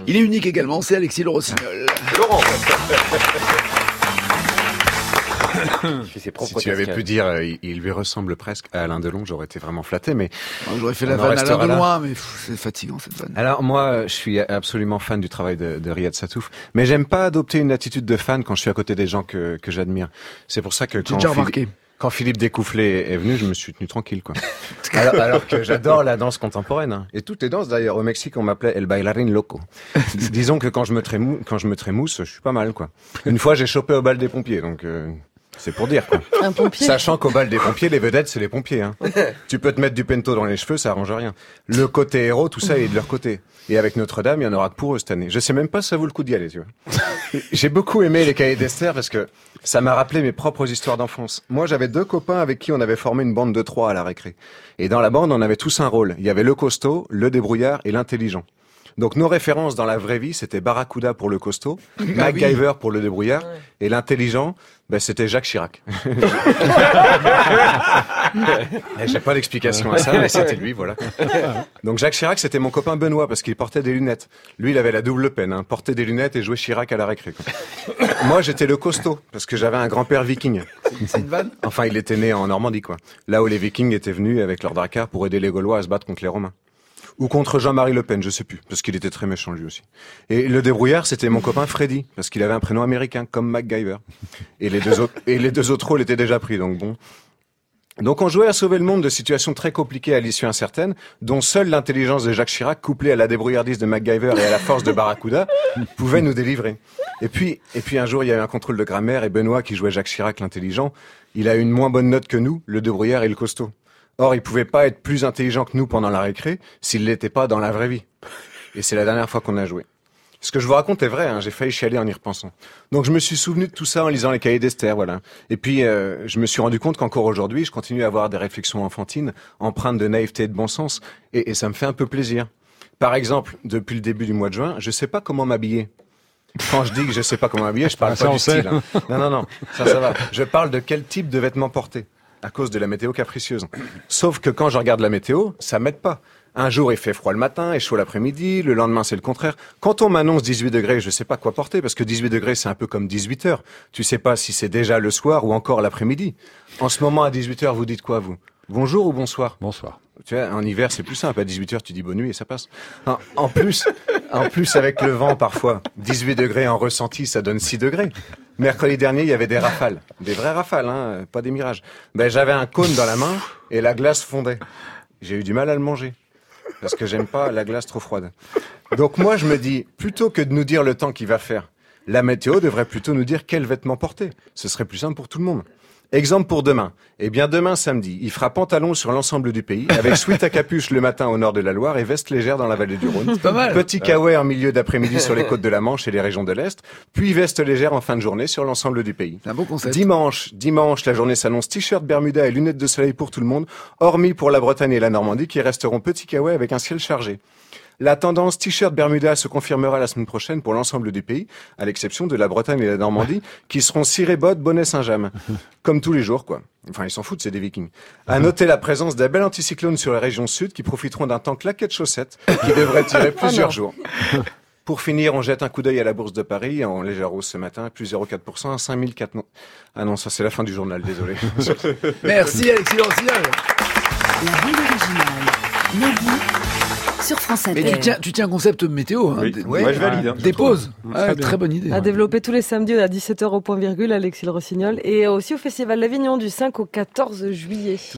Il est unique également, c'est Alexis Le Rossignol. Laurent. Si tu avais pu dire, il lui ressemble presque à Alain Delon, j'aurais été vraiment flatté, mais... J'aurais fait la vanne à Alain Delon, mais c'est fatigant cette vanne. Alors moi, je suis absolument fan du travail de Riyad Sattouf, mais j'aime pas adopter une attitude de fan quand je suis à côté des gens que j'admire. C'est pour ça que quand Philippe Découfflet est venu, je me suis tenu tranquille, quoi. Alors que j'adore la danse contemporaine, hein. Et toutes les danses, d'ailleurs. Au Mexique, on m'appelait El Bailarín Loco. Disons que quand je me trémousse, je suis pas mal, quoi. Une fois, j'ai chopé au bal des pompiers, donc, c'est pour dire, quoi. Un pompier. Sachant qu'au bal des pompiers, les vedettes, c'est les pompiers, hein. Tu peux te mettre du pento dans les cheveux, ça arrange rien. Le côté héros, tout ça est de leur côté. Et avec Notre-Dame, il y en aura que pour eux cette année. Je sais même pas si ça vaut le coup d'y aller, tu vois. J'ai beaucoup aimé les cahiers d'Esther parce que ça m'a rappelé mes propres histoires d'enfance. Moi, j'avais 2 copains avec qui on avait formé une bande de 3 à la récré. Et dans la bande, on avait tous un rôle. Il y avait le costaud, le débrouillard et l'intelligent. Donc nos références dans la vraie vie, c'était Barracuda pour le costaud, MacGyver pour le débrouillard, et l'intelligent, c'était Jacques Chirac. J'ai pas d'explication à ça, mais c'était lui, voilà. Donc Jacques Chirac, c'était mon copain Benoît, parce qu'il portait des lunettes. Lui, il avait la double peine, hein, porter des lunettes et jouer Chirac à la récré, quoi. Moi, j'étais le costaud, parce que j'avais un grand-père viking. C'est une vanne? Enfin, il était né en Normandie, quoi. Là où les vikings étaient venus avec leur dracard pour aider les Gaulois à se battre contre les Romains. Ou contre Jean-Marie Le Pen, je sais plus, parce qu'il était très méchant lui aussi. Et le débrouillard, c'était mon copain Freddy, parce qu'il avait un prénom américain, comme MacGyver. Et les deux autres rôles étaient déjà pris, donc bon. Donc on jouait à sauver le monde de situations très compliquées à l'issue incertaine, dont seule l'intelligence de Jacques Chirac, couplée à la débrouillardise de MacGyver et à la force de Barracuda, pouvait nous délivrer. Et puis un jour, il y a eu un contrôle de grammaire, et Benoît, qui jouait Jacques Chirac, l'intelligent, il a eu une moins bonne note que nous, le débrouillard et le costaud. Or, il pouvait pas être plus intelligent que nous pendant la récré s'il l'était pas dans la vraie vie. Et c'est la dernière fois qu'on a joué. Ce que je vous raconte est vrai, hein, j'ai failli chialer en y repensant. Donc je me suis souvenu de tout ça en lisant les cahiers d'Esther, voilà. Et puis je me suis rendu compte qu'encore aujourd'hui, je continue à avoir des réflexions enfantines, empreintes de naïveté et de bon sens, et ça me fait un peu plaisir. Par exemple, depuis le début du mois de juin, je sais pas comment m'habiller. Quand je dis que je sais pas comment m'habiller, je parle pas du style. Hein. Non, ça va. Je parle de quel type de vêtements porter. À cause de la météo capricieuse. Sauf que quand je regarde la météo, ça m'aide pas. Un jour, il fait froid le matin et chaud l'après-midi. Le lendemain, c'est le contraire. Quand on m'annonce 18 degrés, je sais pas quoi porter parce que 18 degrés, c'est un peu comme 18 heures. Tu sais pas si c'est déjà le soir ou encore l'après-midi. En ce moment, à 18 heures, vous dites quoi, vous? Bonjour ou bonsoir? Bonsoir. Tu vois, en hiver, c'est plus simple. À 18 heures, tu dis bonne nuit et ça passe. En plus, avec le vent, parfois, 18 degrés en ressenti, ça donne 6 degrés. Mercredi dernier, il y avait des rafales. Des vraies rafales, hein, pas des mirages. J'avais un cône dans la main et la glace fondait. J'ai eu du mal à le manger. Parce que j'aime pas la glace trop froide. Donc moi, je me dis, plutôt que de nous dire le temps qu'il va faire, la météo devrait plutôt nous dire quels vêtements porter. Ce serait plus simple pour tout le monde. Exemple pour demain. Eh bien, demain samedi, il fera pantalon sur l'ensemble du pays, avec sweat à capuche le matin au nord de la Loire et veste légère dans la vallée du Rhône. C'est pas mal. Petit kawaii en milieu d'après-midi sur les côtes de la Manche et les régions de l'Est, puis veste légère en fin de journée sur l'ensemble du pays. C'est un beau concept. Dimanche, la journée s'annonce t-shirt, bermuda et lunettes de soleil pour tout le monde, hormis pour la Bretagne et la Normandie qui resteront petit kawaii avec un ciel chargé. La tendance t-shirt Bermuda se confirmera la semaine prochaine pour l'ensemble du pays, à l'exception de la Bretagne et la Normandie, qui seront ciré bottes, bonnet Saint-James. Comme tous les jours, quoi. Enfin, ils s'en foutent, c'est des Vikings. À noter la présence d'un bel anticyclone sur les régions sud qui profiteront d'un temps claquet de chaussettes qui devrait tirer plusieurs jours. Pour finir, on jette un coup d'œil à la bourse de Paris, en légère hausse ce matin, plus 0,4% à 5004. Ah non, ça c'est la fin du journal, désolé. Merci Alexis Le Rossignol. La bande originale. Mehdi sur France Inter. Mais tu tiens un concept météo. Hein, Oui, je valide. Hein, des pauses. Très Très bonne idée. À développer tous les samedis à 17h au point virgule, Alexis Le Rossignol. Et aussi au Festival d'Avignon du 5 au 14 juillet.